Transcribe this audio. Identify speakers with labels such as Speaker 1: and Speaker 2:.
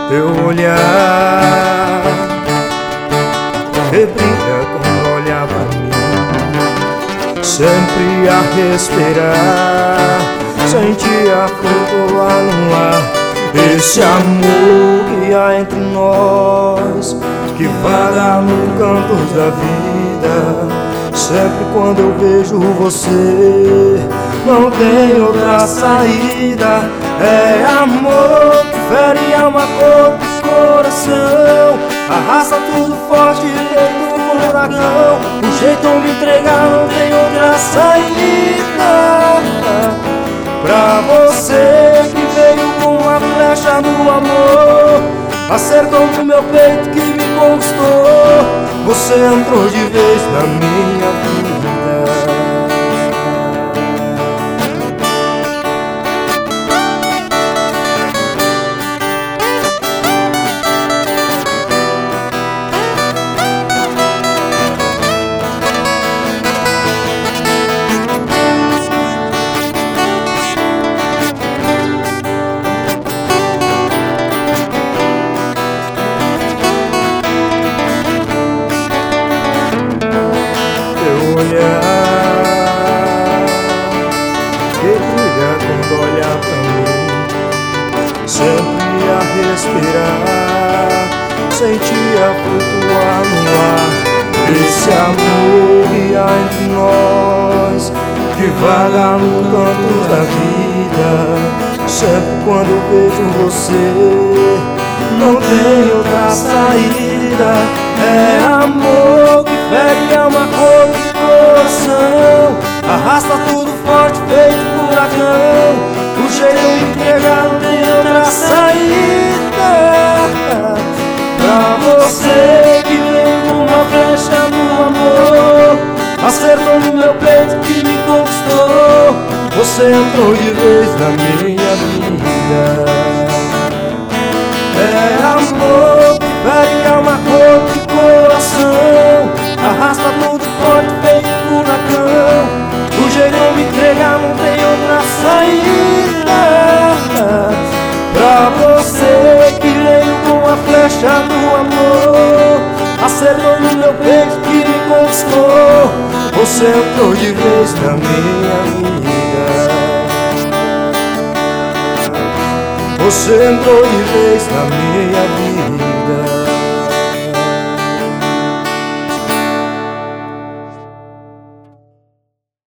Speaker 1: Teu olhar que brilha quando olha pra mim, sempre a respirar, sentir a flutuar no ar. Esse amor que há entre nós, que vaga no canto da vida. Sempre quando eu vejo você, não tem outra saída. É amor que fere alma, corpo e coração, arrasta tudo forte feito um furacão. O jeito de me entregar não tem outra saída. Pra você que veio com uma flecha do amor, acertou no meu peito que me conquistou. Você entrou de vez na minha vida. Que brilha quando olha pra mim, sempre a respirar, sentir a flutuar no ar. Esse amor que há entre nós, que vaga no canto da vida. Sempre quando eu vejo você, não tem outra saída. É amor que fere alma, corpo e coração, arrasta tudo forte feito furacão. O jeito de me entregar não tem outra saída. Pra você que veio com uma flecha do amor, acertou no meu peito que me conquistou. Você entrou de vez na minha vida. É amor que fere alma, corpo e coração, arrasta tudo forte feito furacão. O jeito de me entregar não tem outra saída. Pra você que veio com a flecha do amor, acertou no meu peito que me conquistou. Você entrou de vez na minha vida. Você entrou de vez na minha vida.